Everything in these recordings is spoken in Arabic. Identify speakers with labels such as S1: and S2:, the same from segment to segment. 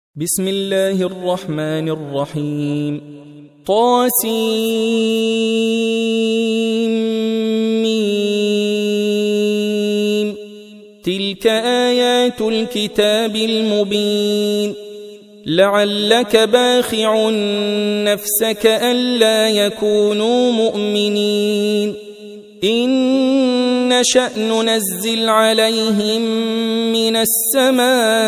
S1: بسم الله الرحمن الرحيم. طاسيم. تلك آيات الكتاب المبين. لعلك باخع نفسك ألا يكونوا مؤمنين إن نشأ ننزل عليهم من السماء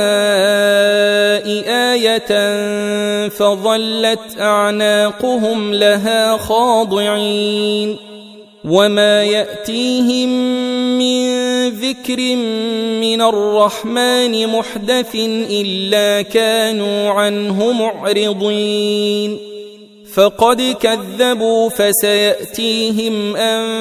S1: آية فظلت أعناقهم لها خاضعين وما يأتيهم من ذكر من الرحمن محدث إلا كانوا عنه معرضين فقد كذبوا فسيأتيهم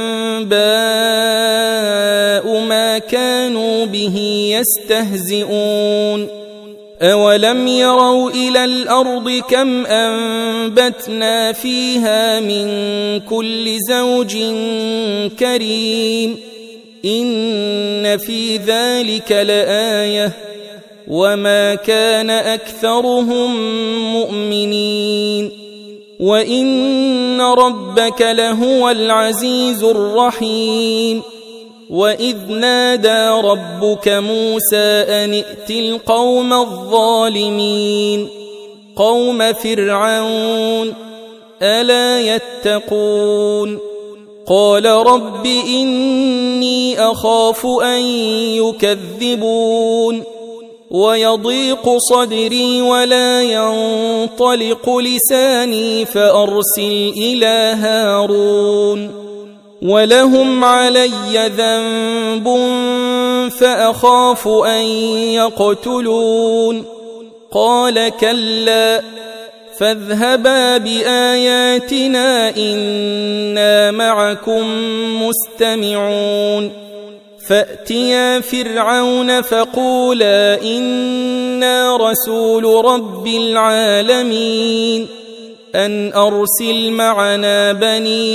S1: أنباء ما كانوا به يستهزئون أولم يروا إلى الأرض كم أنبتنا فيها من كل زوج كريم إن في ذلك لآية وما كان أكثرهم مؤمنين وإن ربك لهو العزيز الرحيم وإذ نادى ربك موسى أن ائت القوم الظالمين قوم فرعون ألا يتقون قال رب إني أخاف أن يكذبون ويضيق صدري ولا ينطلق لساني فأرسل إلى هارون ولهم علي ذنب فأخاف أن يقتلون قال كلا فاذهبا بآياتنا إنا معكم مستمعون فأتيا فرعون فقولا إنا رسول رب العالمين أن أرسل معنا بني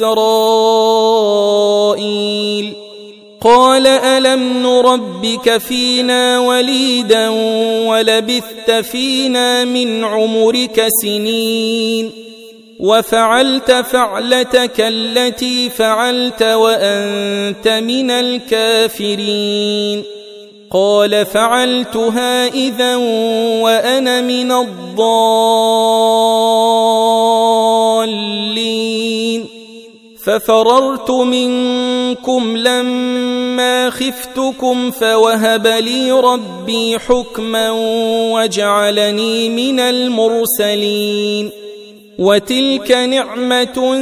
S1: إسرائيل قال ألم نربك فينا وليدا ولبثت فينا من عمرك سنين وفعلت فعلتك التي فعلت وأنت من الكافرين قال فعلتها إذا وأنا من الضالين ففررت منكم لما خفتكم فوهب لي ربي حكما وجعلني من المرسلين وتلك نعمة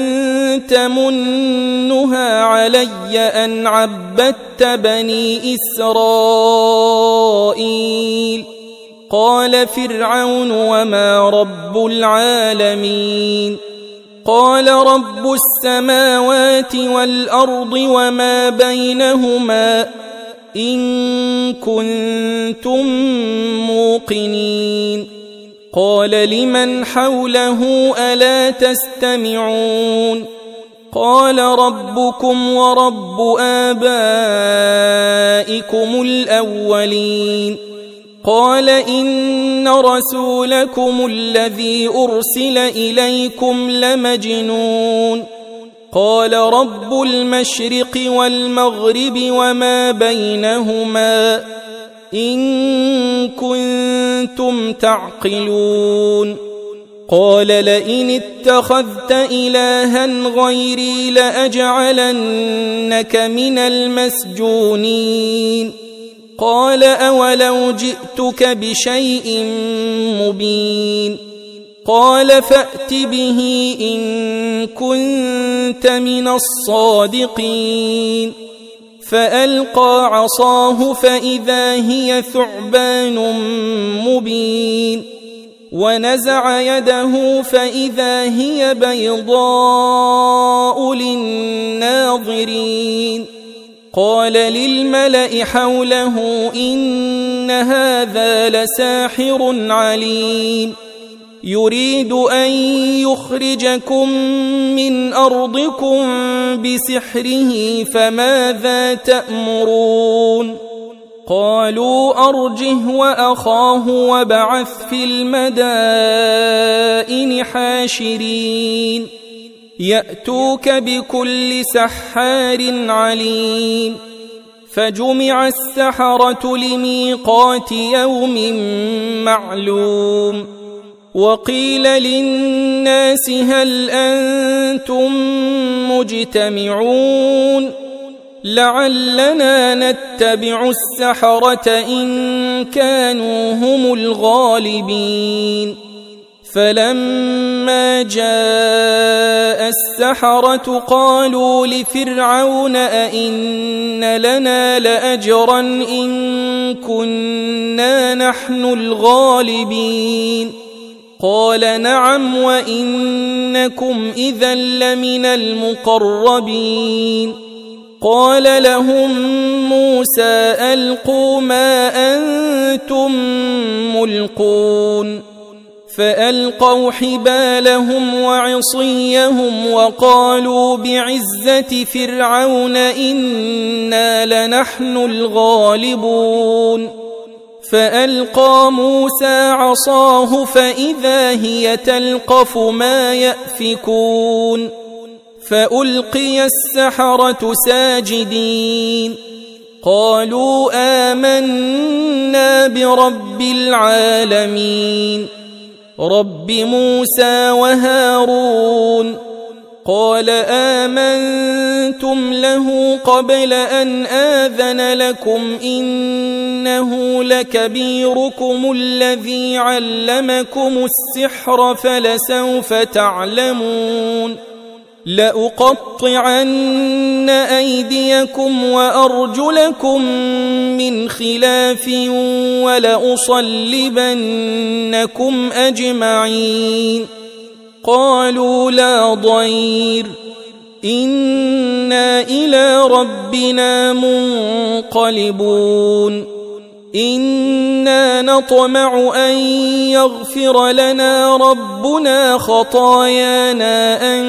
S1: تمنها علي أن عبدت بني إسرائيل قال فرعون وما رب العالمين قال رب السماوات والأرض وما بينهما إن كنتم موقنين قال لمن حوله ألا تستمعون قال ربكم ورب آبائكم الأولين قال إن رسولكم الذي أرسل إليكم لمجنون قال رب المشرق والمغرب وما بينهما إن كنتم تعقلون قال لئن اتخذت إلها غيري لأجعلنك من المسجونين قال أولو جئتك بشيء مبين قال فأت به إن كنت من الصادقين فألقى عصاه فإذا هي ثعبان مبين ونزع يده فإذا هي بيضاء للناظرين قال للملأ حوله إن هذا لساحر عليم يريد أن يخرجكم من أرضكم بسحره فماذا تأمرون قالوا أرجه وأخاه وابعث في المدائن حاشرين يأتوك بكل سحار عليم فجمع السحرة لميقات يوم معلوم وقيل للناس هل أنتم مجتمعون لعلنا نتبع السحرة إن كانوا هم الغالبين فلما جاء السحرة قالوا لفرعون أئن لنا لأجرا إن كنا نحن الغالبين قال نعم وإنكم إذا لمن المقربين قال لهم موسى ألقوا ما أنتم ملقون فألقوا حبالهم وعصيهم وقالوا بعزة فرعون إنا لنحن الغالبون فألقى موسى عصاه فإذا هي تلقف ما يأفكون فألقي السحرة ساجدين قالوا آمنا برب العالمين رب موسى وهارون قال آمنتم له قبل أن آذن لكم إنه لكبيركم الذي علمكم السحر فلسوف تعلمون لأقطعن أيديكم وأرجلكم من خلاف ولأصلبنكم أجمعين قالوا لا ضير إنا إلى ربنا منقلبون إنا نطمع أن يغفر لنا ربنا خطايانا أن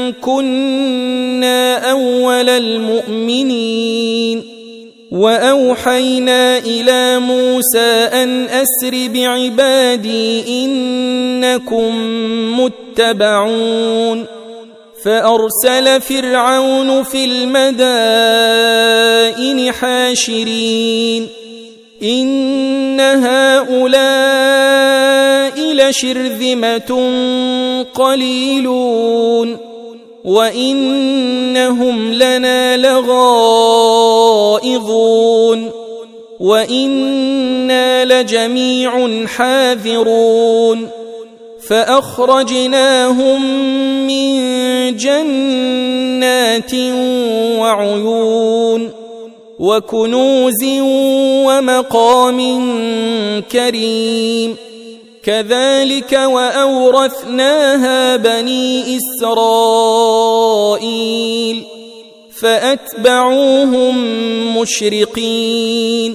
S1: كنا أول المؤمنين وأوحينا إلى موسى أن أسر بعبادي إنكم متبعون فأرسل فرعون في المدائن حاشرين إن هؤلاء لشرذمة قليلون وإنهم لنا لغائظون وإنا لجميع حاذرون فأخرجناهم من جنات وعيون وكنوز ومقام كريم كذلك وأورثناها بني إسرائيل فأتبعوهم مشرقين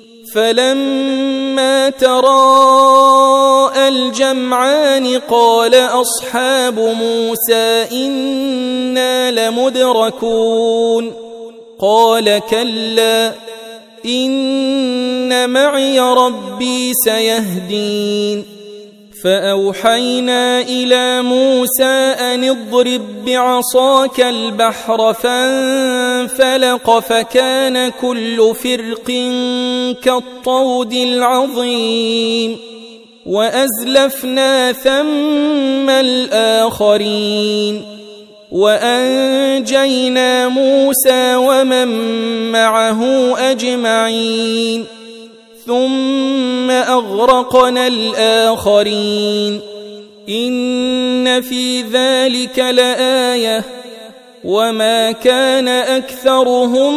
S1: فلما تراءى الجمعان قال أصحاب موسى إنا لمدركون قال كلا إن معي ربي سيهدين فأوحينا إلى موسى أن اضرب بعصاك البحر فانفلق فكان كل فرق كالطود العظيم وأزلفنا ثم الآخرين وأنجينا موسى ومن معه أجمعين ثم أغرقنا الآخرين إن في ذلك لآية وما كان أكثرهم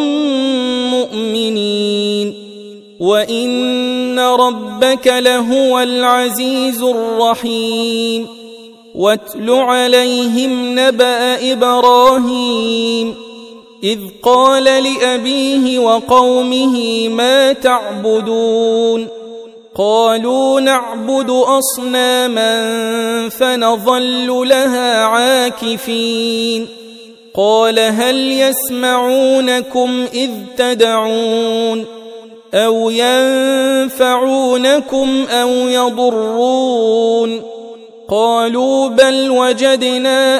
S1: مؤمنين وإن ربك لهو العزيز الرحيم واتل عليهم نبأ إبراهيم إذ قال لأبيه وقومه ما تعبدون قالوا نعبد أصناما فنظل لها عاكفين قال هل يسمعونكم إذ تدعون أو ينفعونكم أو يضرون قالوا بل وجدنا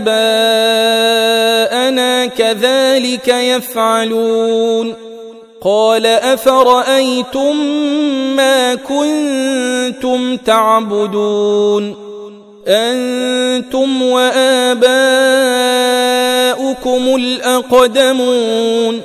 S1: آباءنا كذلك يفعلون قال أفرأيتم ما كنتم تعبدون أنتم وآباؤكم الأقدمون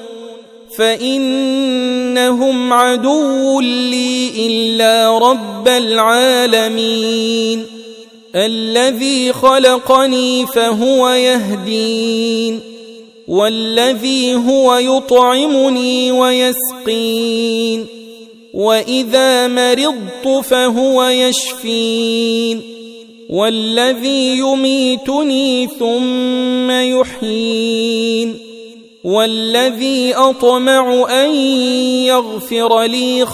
S1: فإنهم عدو لي إلا رب العالمين الذي خلقني فهو يهدين والذي هو يطعمني ويسقين وإذا مرضت فهو يشفين والذي يميتني ثم يحيين والذي أطمع أن يغفر لي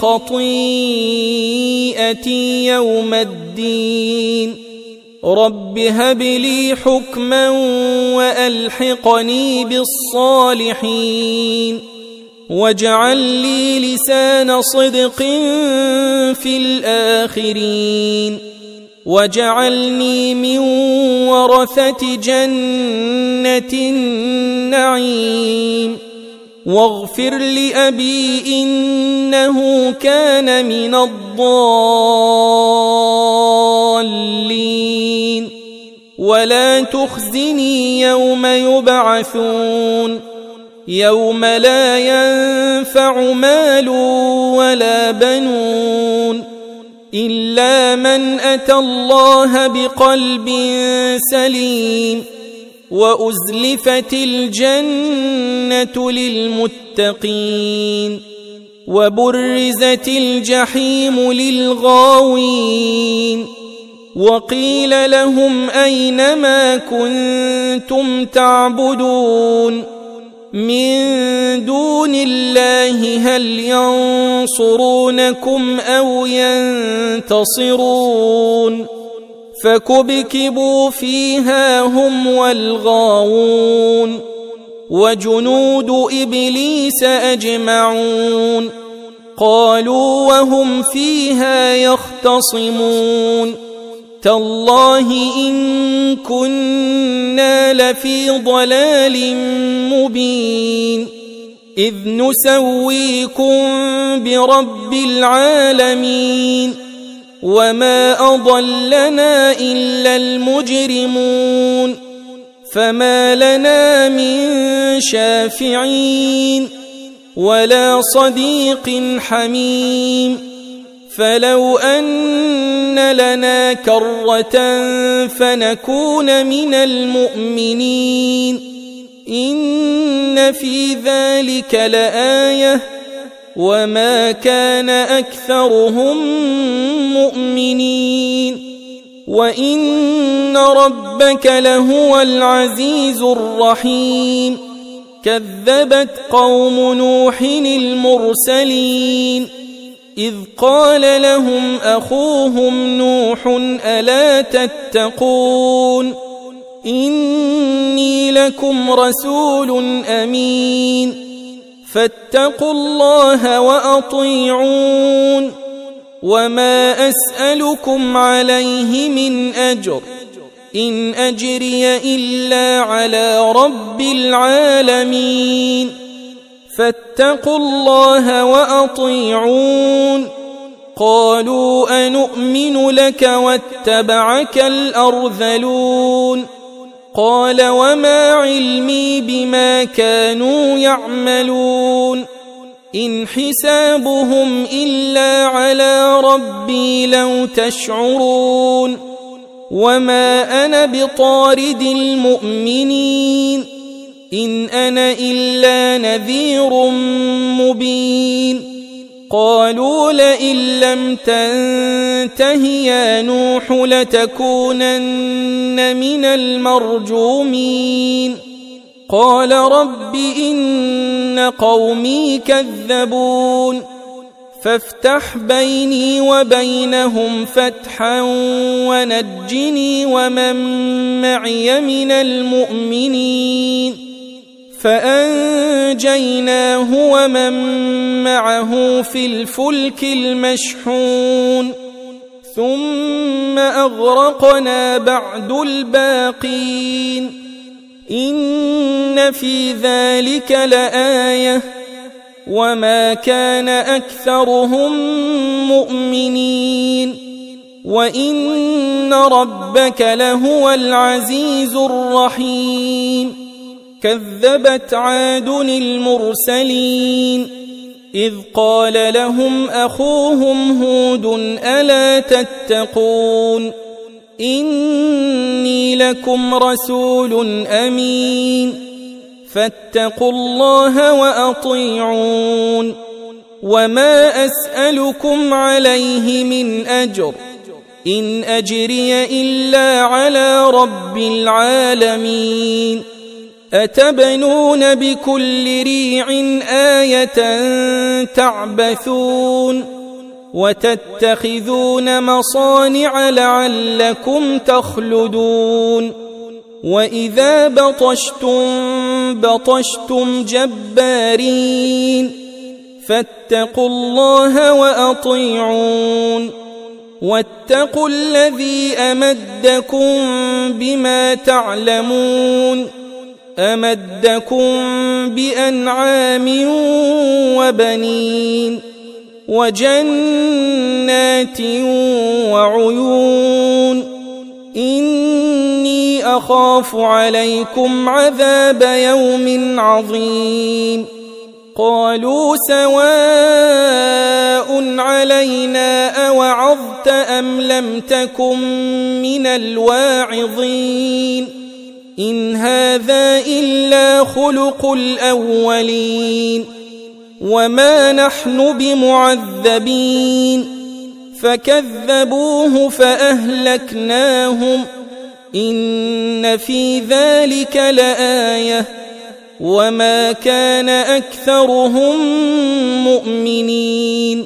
S1: خطيئتي يوم الدين رب هب لي حكما وألحقني بالصالحين واجعل لي لسان صدق في الآخرين واجعلني من ورثة جنة النعيم واغفر لأبي إنه كان من الضالين ولا تخزني يوم يبعثون يوم لا ينفع مال ولا بنون إلا من أتى الله بقلب سليم وأزلفت الجنة للمتقين وبرزت الجحيم للغاوين وقيل لهم أين ما كنتم تعبدون من دون الله هل ينصرونكم أو ينتصرون فكبكبوا فيها هم والغاوون وجنود إبليس أجمعون قالوا وهم فيها يختصمون تالله إن كنا لفي ضلال مبين إذ نسويكم برب العالمين وما أضلنا إلا المجرمون فما لنا من شافعين ولا صديق حميم فلو أن لنا كرة فنكون من المؤمنين إن في ذلك لآية وما كان أكثرهم مؤمنين وإن ربك لهو العزيز الرحيم كذبت قوم نوح المرسلين إذ قال لهم أخوهم نوح ألا تتقون إني لكم رسول أمين فاتقوا الله وأطيعون وما أسألكم عليه من أجر إن أجري إلا على رب العالمين فاتقوا الله وأطيعون قالوا أنؤمن لك واتبعك الأرذلون قال وما علمي بما كانوا يعملون إن حسابهم إلا على ربي لو تشعرون وما أنا بطارد المؤمنين إن أنا إلا نذير مبين قالوا لئن لم تنته يا نوح لتكونن من المرجومين قال رب إن قومي كذبون فافتح بيني وبينهم فتحا ونجني ومن معي من المؤمنين فأنجيناه ومن معه في الفلك المشحون ثم أغرقنا بعد الباقين إن في ذلك لآية وما كان أكثرهم مؤمنين وإن ربك لهو العزيز الرحيم كذبت عاد المرسلين إذ قال لهم أخوهم هود ألا تتقون إني لكم رسول أمين فاتقوا الله وأطيعون وما أسألكم عليه من أجر إن أجري إلا على رب العالمين أتبنون بكل ريع آية تعبثون وتتخذون مصانع لعلكم تخلدون وإذا بطشتم جبارين فاتقوا الله وأطيعون واتقوا الذي أمدكم بما تعلمون أمدكم بأنعام وبنين وجنات وعيون إني أخاف عليكم عذاب يوم عظيم قالوا سواء علينا أوعظت أم لم تكن من الواعظين إن هذا إلا خلق الأولين وما نحن بمعذبين فكذبوه فأهلكناهم إن في ذلك لآية وما كان أكثرهم مؤمنين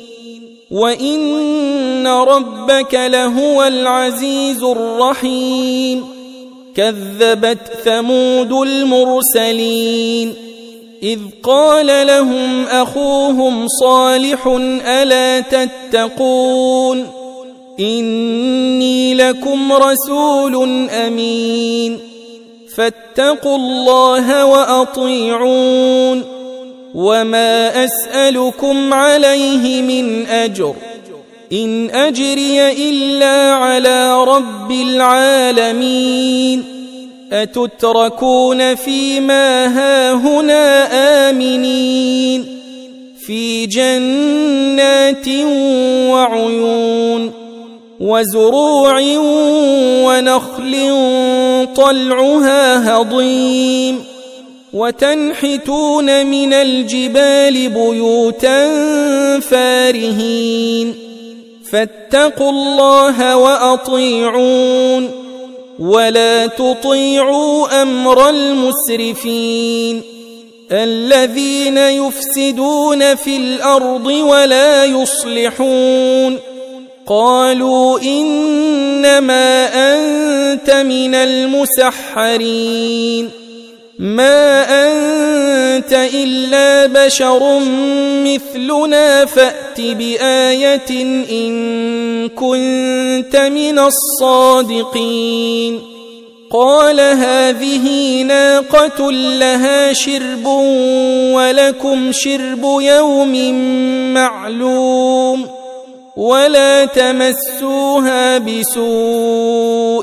S1: وإن ربك لهو العزيز الرحيم كذبت ثمود المرسلين إذ قال لهم أخوهم صالح ألا تتقون إني لكم رسول أمين فاتقوا الله وأطيعون وما أسألكم عليه من أجر إن أجري إلا على رب العالمين أتتركون فيما هاهنا آمنين في جنات وعيون وزروع ونخل طلعها هضيم وتنحتون من الجبال بيوتا فارهين فاتقوا الله وأطيعون ولا تطيعوا أمر المسرفين الذين يفسدون في الأرض ولا يصلحون قالوا إنما أنت من المسحرين ما أنت إلا بشر مثلنا فأت بآية إن كنت من الصادقين قال هذه ناقة لها شرب ولكم شرب يوم معلوم ولا تمسوها بسوء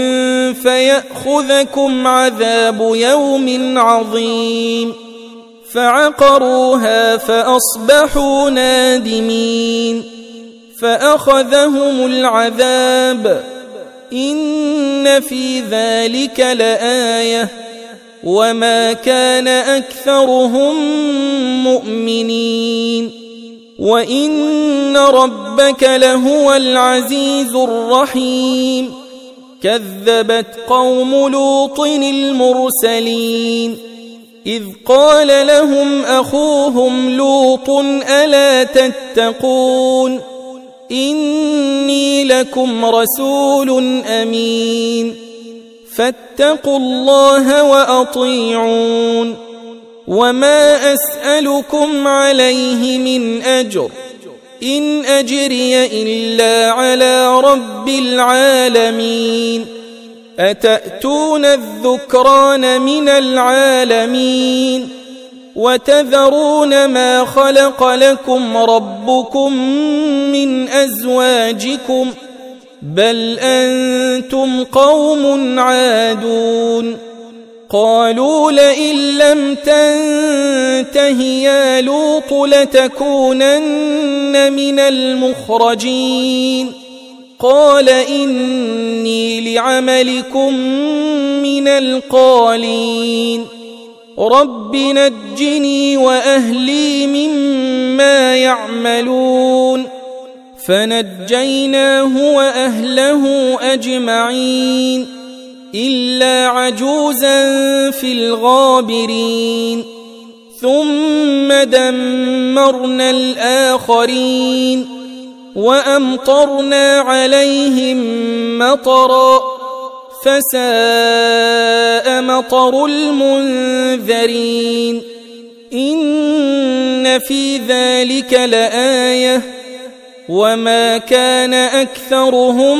S1: فيأخذكم عذاب يوم عظيم فعقروها فأصبحوا نادمين فأخذهم العذاب إن في ذلك لآية وما كان أكثرهم مؤمنين وإن ربك لهو العزيز الرحيم كذبت قوم لوط المرسلين إذ قال لهم أخوهم لوط ألا تتقون إني لكم رسول أمين فاتقوا الله وأطيعون وما أسألكم عليه من أجر إن أجري إلا على رب العالمين أتأتون الذكران من العالمين وتذرون ما خلق لكم ربكم من أزواجكم بل أنتم قوم عادون قالوا لئن لم تنته يا لوط لتكونن من المخرجين قال إني لعملكم من القالين رب نجني وأهلي مما يعملون فنجيناه وأهله أجمعين إلا عجوزا في الغابرين ثم دمرنا الآخرين وأمطرنا عليهم مطرا فساء مطر المنذرين إن في ذلك لآية وما كان أكثرهم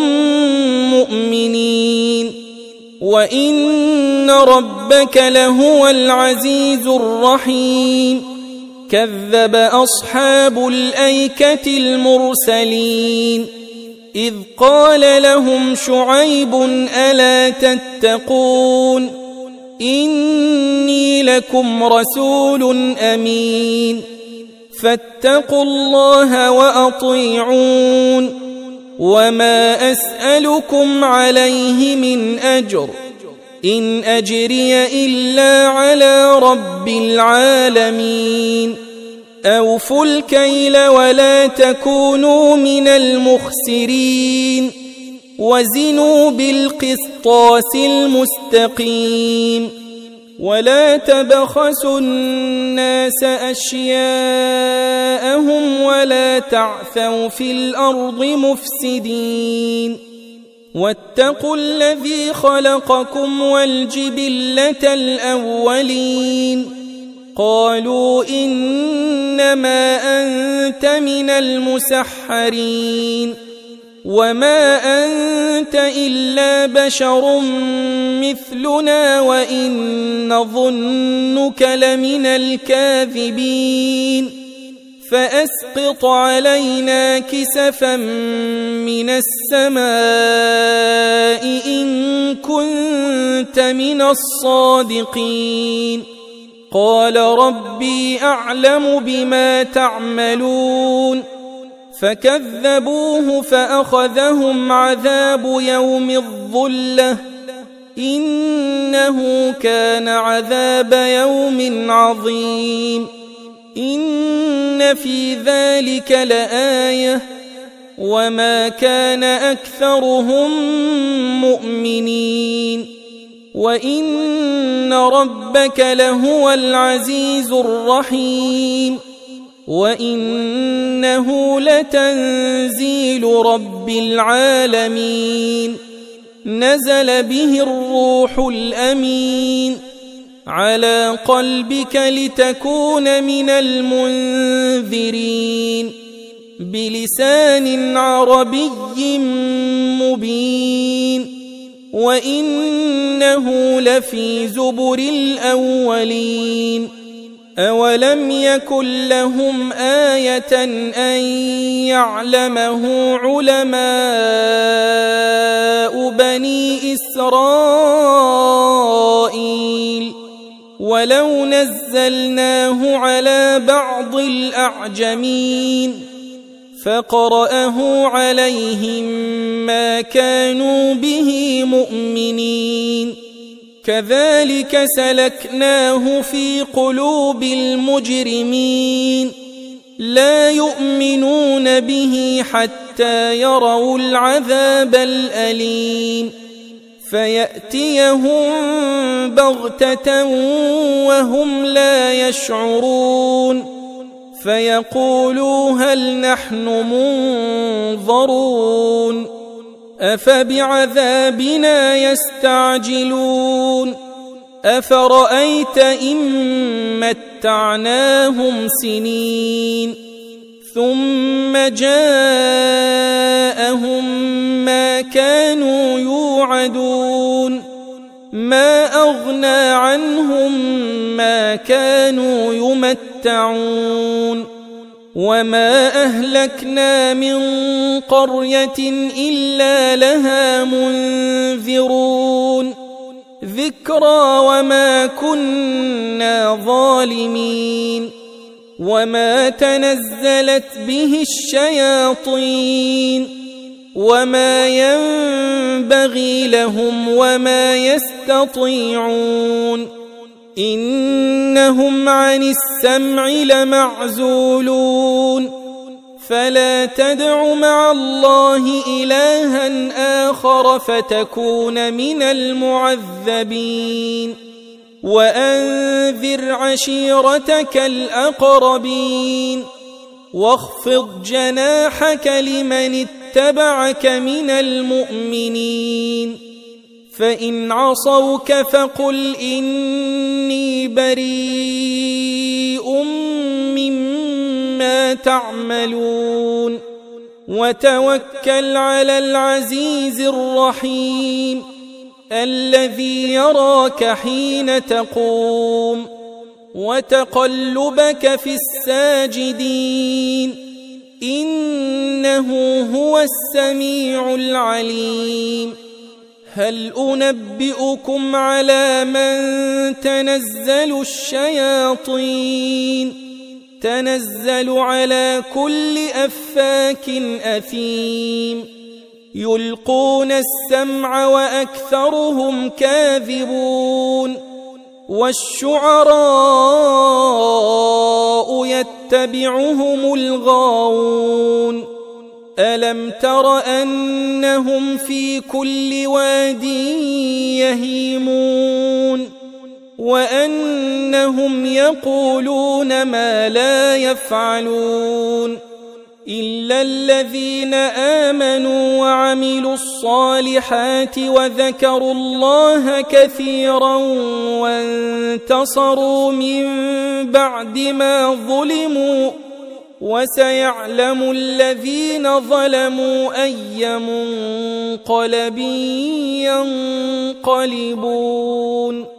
S1: مؤمنين وإن ربك لهو العزيز الرحيم كذب أصحاب الأيكة المرسلين إذ قال لهم شعيب ألا تتقون إني لكم رسول أمين فاتقوا الله وأطيعون وما أسألكم عليه من أجر إن أجري إلا على رب العالمين أوفوا الكيل ولا تكونوا من المخسرين وزنوا بالقسطاس المستقيم ولا تبخسوا الناس أشياءهم ولا تعثوا في الأرض مفسدين واتقوا الذي خلقكم والجبلة الأولين قالوا إنما أنت من المسحرين وما أنت إلا بشر مثلنا وإن نظنك لمن الكاذبين فأسقط علينا كسفا من السماء إن كنت من الصادقين قال ربي أعلم بما تعملون فكذبوه فأخذهم عذاب يوم الظلة إنه كان عذاب يوم عظيم إن في ذلك لآية وما كان أكثرهم مؤمنين وإن ربك لهو العزيز الرحيم وإنه لتنزيل رب العالمين نزل به الروح الأمين على قلبك لتكون من المنذرين بلسان عربي مبين وإنه لفي زبر الأولين أولم يكن لهم آية أن يعلمه علماء بني إسرائيل ولو نزلناه على بعض الأعجمين فقرأه عليهم ما كانوا به مؤمنين كذلك سلكناه في قلوب المجرمين لا يؤمنون به حتى يروا العذاب الأليم فيأتيهم بغتة وهم لا يشعرون فيقولوا هل نحن منظرون أفبعذابنا يستعجلون أفرأيت إن متعناهم سنين ثم جاءهم ما كانوا يوعدون ما أغنى عنهم ما كانوا يمتعون وما أهلكنا من قرية إلا لها منذرون ذكرى وما كنا ظالمين وما تنزلت به الشياطين وما ينبغي لهم وما يستطيعون إنهم عن السمع لمعزولون فلا تدع مع الله إلها آخر فتكون من المعذبين وأنذر عشيرتك الأقربين واخفض جناحك لمن اتبعك من المؤمنين فإن عصوك فقل إني بريء مما تعملون وتوكل على العزيز الرحيم الذي يراك حين تقوم وتقلبك في الساجدين إنه هو السميع العليم هل أنبئكم على من تنزل الشياطين تنزل على كل أفاك أثيم يلقون السمع وأكثرهم كاذبون والشعراء يتبعهم الغاوون ألم تر أنهم في كل واد يهيمون وأنهم يقولون ما لا يفعلون إلا الذين آمنوا وعملوا الصالحات وذكروا الله كثيرا وانتصروا من بعد ما ظلموا وسيعلم الذين ظلموا أي منقلب ينقلبون